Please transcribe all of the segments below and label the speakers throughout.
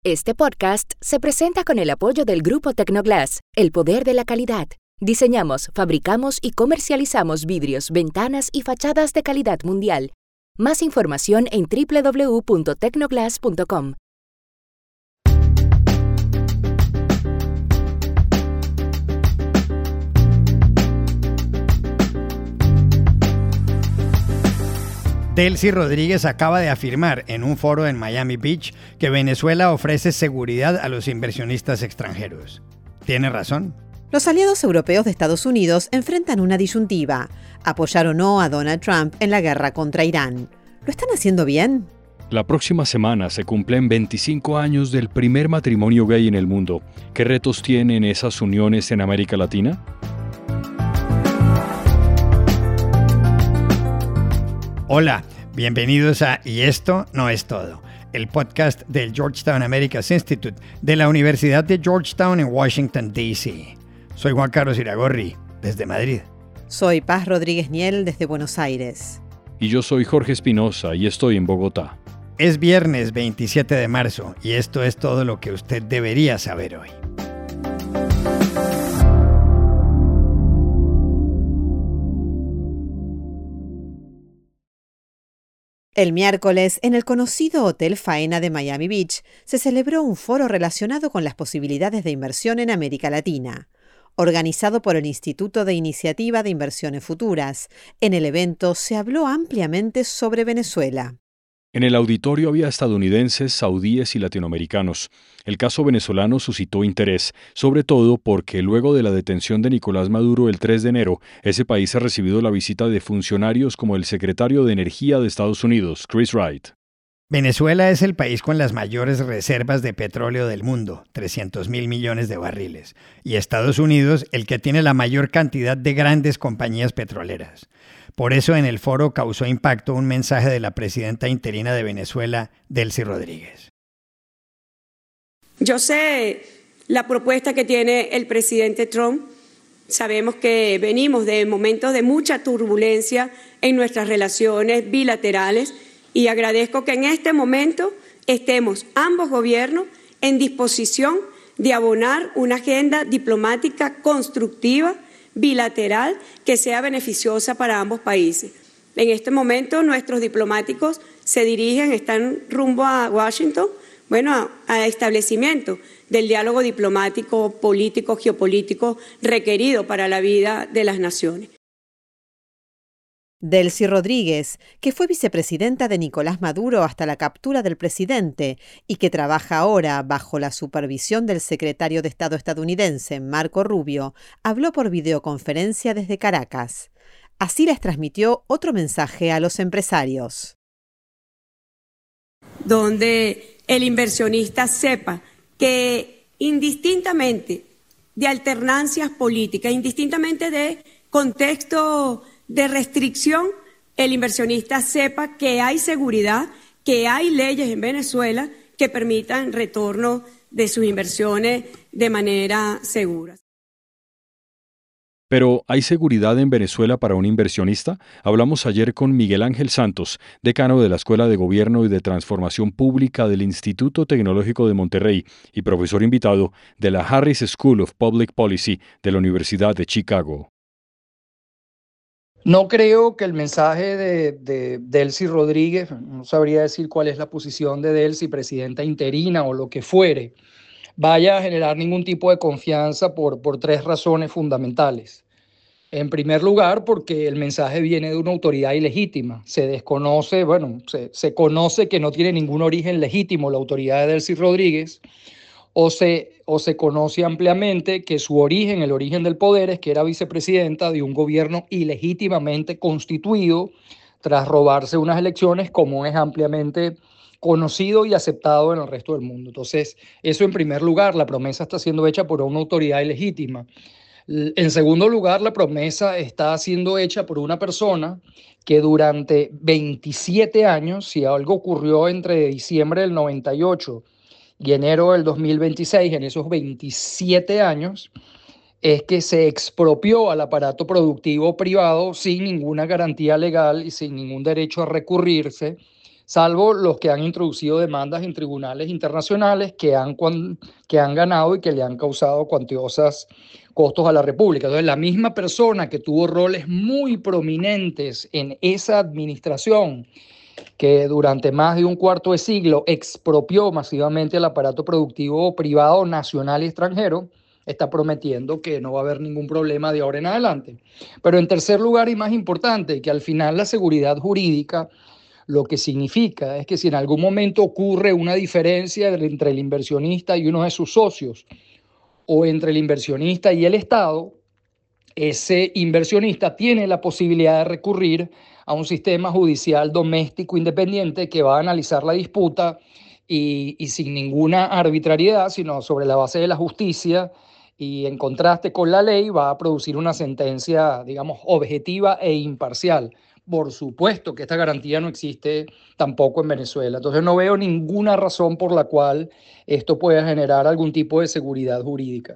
Speaker 1: Este podcast se presenta con el apoyo del Grupo Tecnoglass, el poder de la calidad. Diseñamos, fabricamos y comercializamos vidrios, ventanas y fachadas de calidad mundial. Más información en www.tecnoglass.com.
Speaker 2: Delcy Rodríguez acaba de afirmar en un foro en Miami Beach que Venezuela ofrece seguridad a los inversionistas extranjeros. ¿Tiene razón?
Speaker 3: Los aliados europeos de Estados Unidos enfrentan una disyuntiva: apoyar o no a Donald Trump en la guerra contra Irán. ¿Lo están haciendo bien?
Speaker 4: La próxima semana se cumplen 25 años del primer matrimonio gay en el mundo. ¿Qué retos tienen esas uniones en América Latina?
Speaker 2: Hola, bienvenidos a Y esto no es todo, el podcast del Georgetown Americas Institute de la Universidad de Georgetown en Washington, D.C. Soy Juan Carlos Iragorri, desde Madrid.
Speaker 3: Soy Paz Rodríguez Niel, desde Buenos Aires.
Speaker 4: Y yo soy Jorge Espinosa y estoy en Bogotá.
Speaker 2: Es viernes 27 de marzo y esto es todo lo que usted debería saber hoy.
Speaker 3: El miércoles, en el conocido Hotel Faena de Miami Beach, se celebró un foro relacionado con las posibilidades de inversión en América Latina, organizado por el Instituto de Iniciativa de Inversiones Futuras. En el evento se habló ampliamente sobre Venezuela.
Speaker 4: En el auditorio había estadounidenses, saudíes y latinoamericanos. El caso venezolano suscitó interés, sobre todo porque luego de la detención de Nicolás Maduro el 3 de enero, ese país ha recibido la visita de funcionarios como el secretario de Energía de Estados Unidos, Chris Wright.
Speaker 2: Venezuela es el país con las mayores reservas de petróleo del mundo, 300.000 millones de barriles, y Estados Unidos el que tiene la mayor cantidad de grandes compañías petroleras. Por eso en el foro causó impacto un mensaje de la presidenta interina de Venezuela, Delcy Rodríguez.
Speaker 5: Yo sé la propuesta que tiene el presidente Trump. Sabemos que venimos de momentos de mucha turbulencia en nuestras relaciones bilaterales y agradezco que en este momento estemos ambos gobiernos en disposición de abonar una agenda diplomática constructiva, bilateral, que sea beneficiosa para ambos países. En este momento nuestros diplomáticos están rumbo a Washington, a establecimiento del diálogo diplomático, político, geopolítico requerido para la vida de las naciones.
Speaker 3: Delcy Rodríguez, que fue vicepresidenta de Nicolás Maduro hasta la captura del presidente y que trabaja ahora bajo la supervisión del secretario de Estado estadounidense, Marco Rubio, habló por videoconferencia desde Caracas. Así les transmitió otro mensaje a los empresarios.
Speaker 5: Donde el inversionista sepa que indistintamente de alternancias políticas, indistintamente de contexto de restricción, el inversionista sepa que hay seguridad, que hay leyes en Venezuela que permitan retorno de sus inversiones de manera segura.
Speaker 4: Pero, ¿hay seguridad en Venezuela para un inversionista? Hablamos ayer con Miguel Ángel Santos, decano de la Escuela de Gobierno y de Transformación Pública del Instituto Tecnológico de Monterrey y profesor invitado de la Harris School of Public Policy de la Universidad de Chicago.
Speaker 6: No creo que el mensaje de Delcy Rodríguez, no sabría decir cuál es la posición de Delcy, presidenta interina o lo que fuere, vaya a generar ningún tipo de confianza por tres razones fundamentales. En primer lugar, porque el mensaje viene de una autoridad ilegítima. Se conoce que no tiene ningún origen legítimo la autoridad de Delcy Rodríguez, o se conoce ampliamente que su origen, el origen del poder, es que era vicepresidenta de un gobierno ilegítimamente constituido tras robarse unas elecciones, como es ampliamente conocido y aceptado en el resto del mundo. Entonces, eso en primer lugar, la promesa está siendo hecha por una autoridad ilegítima. En segundo lugar, la promesa está siendo hecha por una persona que durante 27 años, si algo ocurrió entre diciembre del 98 y enero del 2026, en esos 27 años, es que se expropió al aparato productivo privado sin ninguna garantía legal y sin ningún derecho a recurrirse, salvo los que han introducido demandas en tribunales internacionales que han ganado y que le han causado cuantiosos costos a la República. Entonces, la misma persona que tuvo roles muy prominentes en esa administración, que durante más de un cuarto de siglo expropió masivamente el aparato productivo privado nacional y extranjero, está prometiendo que no va a haber ningún problema de ahora en adelante. Pero en tercer lugar, y más importante, que al final la seguridad jurídica lo que significa es que si en algún momento ocurre una diferencia entre el inversionista y uno de sus socios, o entre el inversionista y el Estado, ese inversionista tiene la posibilidad de recurrir a un sistema judicial doméstico independiente que va a analizar la disputa y sin ninguna arbitrariedad, sino sobre la base de la justicia y en contraste con la ley, va a producir una sentencia, digamos, objetiva e imparcial. Por supuesto que esta garantía no existe tampoco en Venezuela. Entonces no veo ninguna razón por la cual esto pueda generar algún tipo de seguridad jurídica.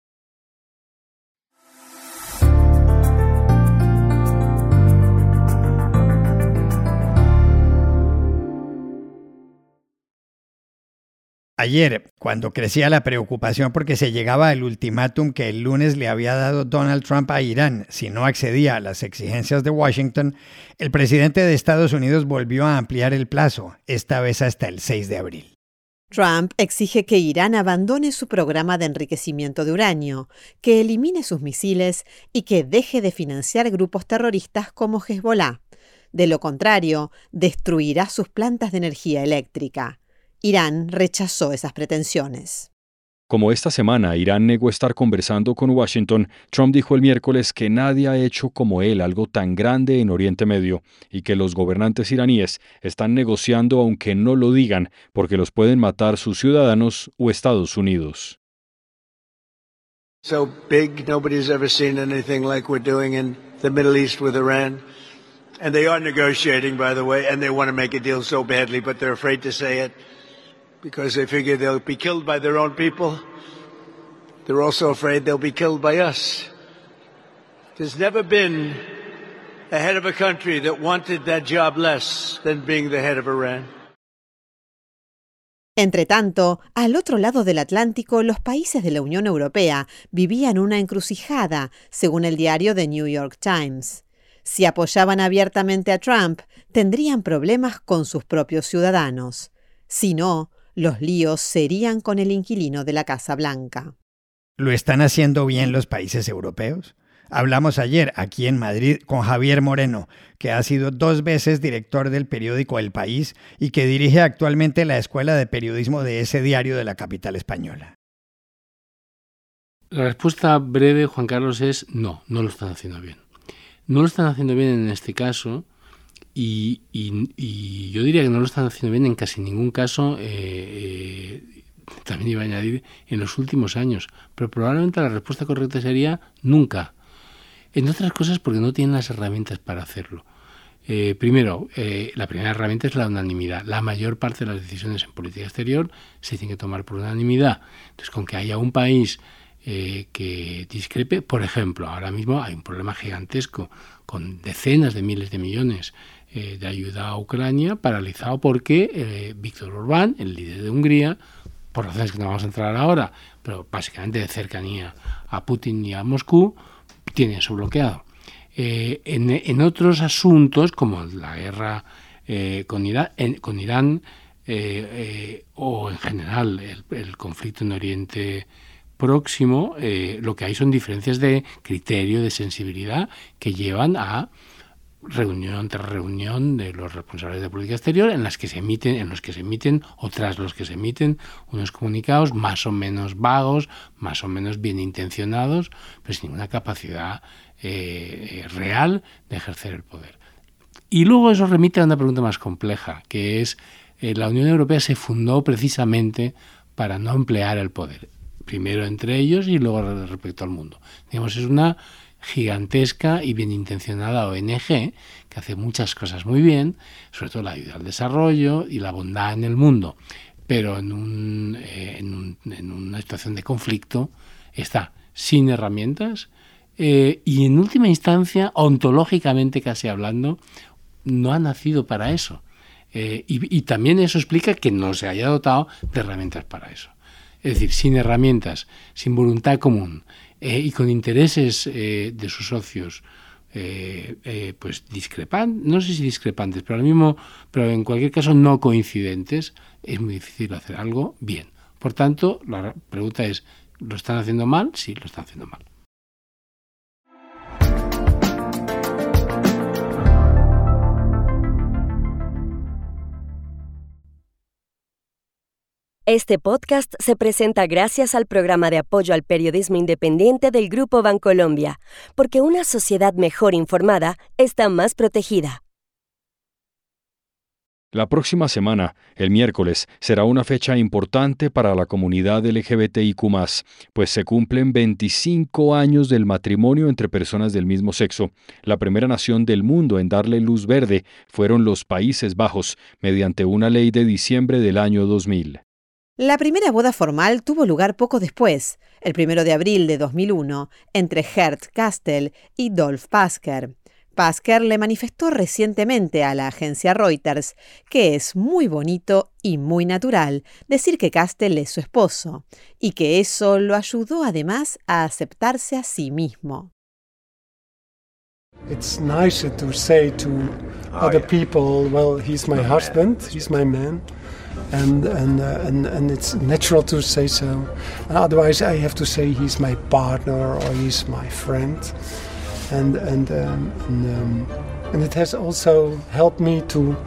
Speaker 2: Ayer, cuando crecía la preocupación porque se llegaba al ultimátum que el lunes le había dado Donald Trump a Irán si no accedía a las exigencias de Washington, el presidente de Estados Unidos volvió a ampliar el plazo, esta vez hasta el 6 de abril.
Speaker 3: Trump exige que Irán abandone su programa de enriquecimiento de uranio, que elimine sus misiles y que deje de financiar grupos terroristas como Hezbollah. De lo contrario, destruirá sus plantas de energía eléctrica. Irán rechazó esas pretensiones.
Speaker 4: Como esta semana Irán negó estar conversando con Washington, Trump dijo el miércoles que nadie ha hecho como él algo tan grande en Oriente Medio y que los gobernantes iraníes están negociando aunque no lo digan porque los pueden matar sus ciudadanos o Estados Unidos.
Speaker 7: So big, nobody's ever seen anything like we're doing in the Middle East with Iran. And they are negotiating, by the way, and they want to make a deal so badly, but they're afraid to say it. Because they figure they'll be killed by their own people. They're also afraid they'll be killed by us. There's never been a head of a country that wanted that job less than being the head of Iran.
Speaker 3: Entretanto, al otro lado del Atlántico, los países de la Unión Europea vivían una encrucijada, según el diario The New York Times. Si apoyaban abiertamente a Trump, tendrían problemas con sus propios ciudadanos. Si no, los líos serían con el inquilino de la Casa Blanca.
Speaker 2: ¿Lo están haciendo bien los países europeos? Hablamos ayer aquí en Madrid con Javier Moreno, que ha sido 2 veces director del periódico El País y que dirige actualmente la escuela de periodismo de ese diario de la capital española.
Speaker 8: La respuesta breve, Juan Carlos, es no lo están haciendo bien. No lo están haciendo bien en este caso. Y yo diría que no lo están haciendo bien en casi ningún caso, también iba a añadir, en los últimos años. Pero probablemente la respuesta correcta sería nunca. Entre otras cosas porque no tienen las herramientas para hacerlo. Primero, la primera herramienta es la unanimidad. La mayor parte de las decisiones en política exterior se tienen que tomar por unanimidad. Entonces, con que haya un país que discrepe, por ejemplo, ahora mismo hay un problema gigantesco con decenas de miles de millones de ayuda a Ucrania, paralizado porque Viktor Orbán, el líder de Hungría, por razones que no vamos a entrar ahora, pero básicamente de cercanía a Putin y a Moscú, tiene eso bloqueado. En otros asuntos, como la guerra con Irán o en general el conflicto en Oriente Próximo, lo que hay son diferencias de criterio, de sensibilidad, que llevan a reunión tras reunión de los responsables de política exterior en los que se emiten o tras los que se emiten unos comunicados más o menos vagos, más o menos bien intencionados, pero sin ninguna capacidad real de ejercer el poder. Y luego eso remite a una pregunta más compleja, que es la Unión Europea se fundó precisamente para no emplear el poder, primero entre ellos y luego respecto al mundo. Digamos, es una gigantesca y bien intencionada ONG que hace muchas cosas muy bien, sobre todo la ayuda al desarrollo y la bondad en el mundo, pero en una situación de conflicto está sin herramientas y en última instancia, ontológicamente casi hablando, no ha nacido para eso. Y también eso explica que no se haya dotado de herramientas para eso. Es decir, sin herramientas, sin voluntad común y con intereses de sus socios pues discrepantes, no sé si discrepantes, pero en cualquier caso no coincidentes, es muy difícil hacer algo bien. Por tanto, la pregunta es, ¿lo están haciendo mal? Sí, lo están haciendo mal.
Speaker 9: Este podcast se presenta gracias al programa de apoyo al periodismo independiente del Grupo Bancolombia, porque una sociedad mejor informada está más protegida.
Speaker 4: La próxima semana, el miércoles, será una fecha importante para la comunidad LGBTIQ+, pues se cumplen 25 años del matrimonio entre personas del mismo sexo. La primera nación del mundo en darle luz verde fueron los Países Bajos, mediante una ley de diciembre del año 2000.
Speaker 3: La primera boda formal tuvo lugar poco después, el 1 de abril de 2001, entre Gert Kastel y Dolf Pasker. Pasker le manifestó recientemente a la agencia Reuters que es muy bonito y muy natural decir que Kastel es su esposo, y que eso lo ayudó además a aceptarse a sí mismo.
Speaker 10: It's nicer to say to other people, well, he's my husband, he's my man. And it's natural to say so. And otherwise, I have to say he's my partner or he's my friend. And it has also helped me to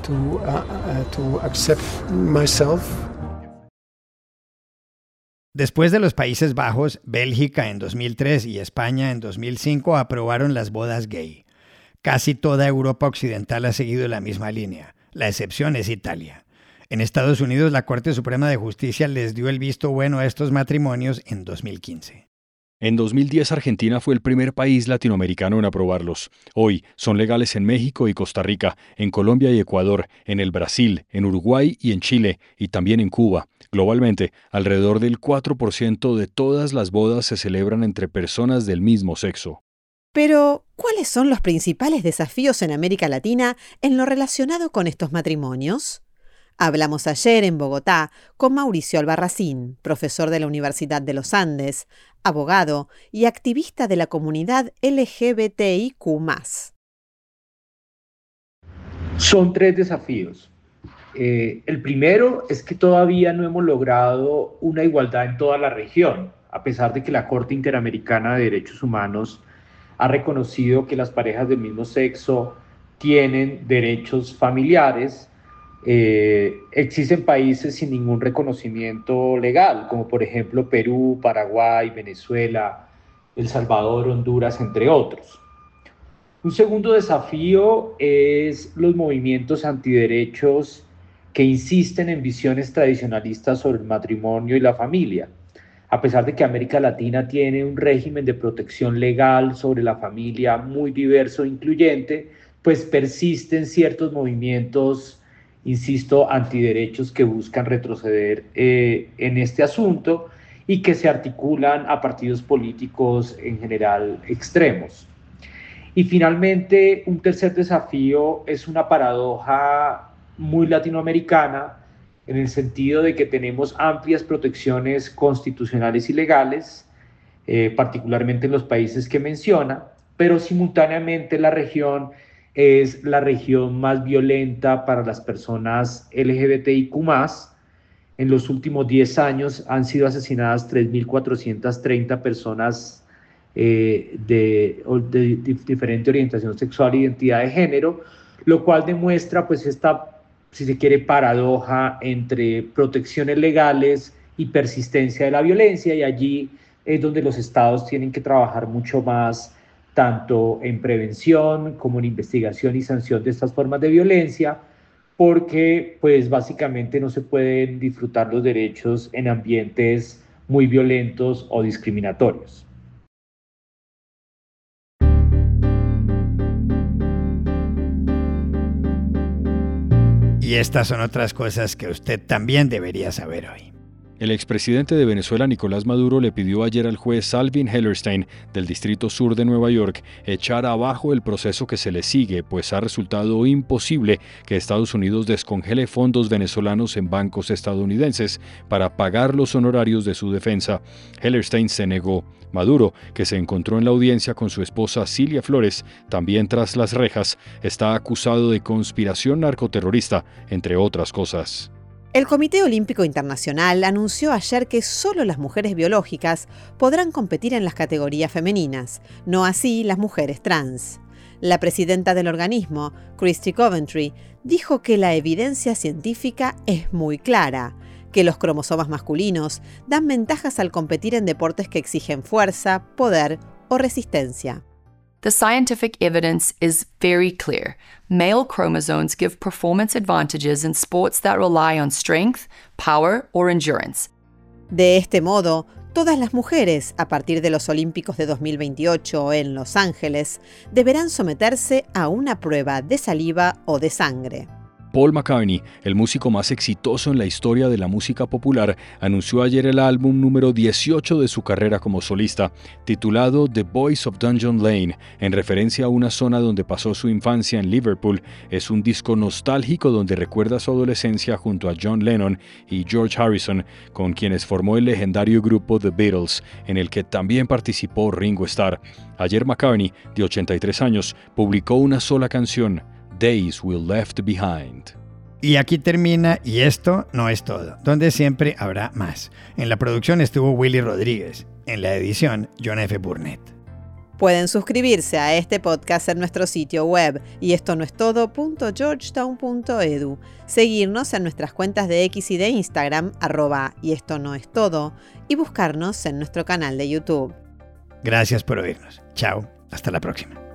Speaker 10: accept myself.
Speaker 2: Después de los Países Bajos, Bélgica en 2003 y España en 2005 aprobaron las bodas gay. Casi toda Europa occidental ha seguido la misma línea. La excepción es Italia. En Estados Unidos, la Corte Suprema de Justicia les dio el visto bueno a estos matrimonios en 2015.
Speaker 4: En 2010, Argentina fue el primer país latinoamericano en aprobarlos. Hoy son legales en México y Costa Rica, en Colombia y Ecuador, en el Brasil, en Uruguay y en Chile, y también en Cuba. Globalmente, alrededor del 4% de todas las bodas se celebran entre personas del mismo sexo.
Speaker 3: Pero, ¿cuáles son los principales desafíos en América Latina en lo relacionado con estos matrimonios? Hablamos ayer en Bogotá con Mauricio Albarracín, profesor de la Universidad de los Andes, abogado y activista de la comunidad LGBTIQ+.
Speaker 11: Son 3 desafíos. El primero es que todavía no hemos logrado una igualdad en toda la región, a pesar de que la Corte Interamericana de Derechos Humanos ha reconocido que las parejas del mismo sexo tienen derechos familiares. Existen países sin ningún reconocimiento legal, como por ejemplo Perú, Paraguay, Venezuela, El Salvador, Honduras, entre otros. Un segundo desafío es los movimientos antiderechos que insisten en visiones tradicionalistas sobre el matrimonio y la familia. A pesar de que América Latina tiene un régimen de protección legal sobre la familia muy diverso e incluyente, pues persisten ciertos movimientos, insisto, antiderechos que buscan retroceder en este asunto y que se articulan a partidos políticos en general extremos. Y finalmente, un tercer desafío es una paradoja muy latinoamericana en el sentido de que tenemos amplias protecciones constitucionales y legales, particularmente en los países que menciona, pero simultáneamente la región es la región más violenta para las personas LGBTIQ+. En los últimos 10 años han sido asesinadas 3.430 personas de diferente orientación sexual e identidad de género, lo cual demuestra pues esta, si se quiere, paradoja entre protecciones legales y persistencia de la violencia, y allí es donde los estados tienen que trabajar mucho más, tanto en prevención como en investigación y sanción de estas formas de violencia, porque pues básicamente no se pueden disfrutar los derechos en ambientes muy violentos o discriminatorios.
Speaker 2: Y estas son otras cosas que usted también debería saber hoy.
Speaker 4: El expresidente de Venezuela, Nicolás Maduro, le pidió ayer al juez Alvin Hellerstein, del Distrito Sur de Nueva York, echar abajo el proceso que se le sigue, pues ha resultado imposible que Estados Unidos descongele fondos venezolanos en bancos estadounidenses para pagar los honorarios de su defensa. Hellerstein se negó. Maduro, que se encontró en la audiencia con su esposa Cilia Flores, también tras las rejas, está acusado de conspiración narcoterrorista, entre otras cosas.
Speaker 3: El Comité Olímpico Internacional anunció ayer que solo las mujeres biológicas podrán competir en las categorías femeninas, no así las mujeres trans. La presidenta del organismo, Christy Coventry, dijo que la evidencia científica es muy clara, que los cromosomas masculinos dan ventajas al competir en deportes que exigen fuerza, poder o resistencia.
Speaker 12: The scientific evidence is very clear. Male chromosomes give performance advantages in sports that rely on strength, power, or endurance.
Speaker 3: De este modo, todas las mujeres, a partir de los Olímpicos de 2028 en Los Ángeles, deberán someterse a una prueba de saliva o de sangre.
Speaker 4: Paul McCartney, el músico más exitoso en la historia de la música popular, anunció ayer el álbum número 18 de su carrera como solista, titulado The Boys of Dungeon Lane, en referencia a una zona donde pasó su infancia en Liverpool. Es un disco nostálgico donde recuerda su adolescencia junto a John Lennon y George Harrison, con quienes formó el legendario grupo The Beatles, en el que también participó Ringo Starr. Ayer McCartney, de 83 años, publicó una sola canción, Days We Left Behind.
Speaker 2: Y aquí termina Y esto no es todo, donde siempre habrá más. En la producción estuvo Willy Rodríguez, en la edición John F. Burnett.
Speaker 3: Pueden suscribirse a este podcast en nuestro sitio web y esto no es todo.georgetown.edu, seguirnos en nuestras cuentas de X y de Instagram @y esto no es todo y buscarnos en nuestro canal de YouTube.
Speaker 2: Gracias por oírnos. Chao, hasta la próxima.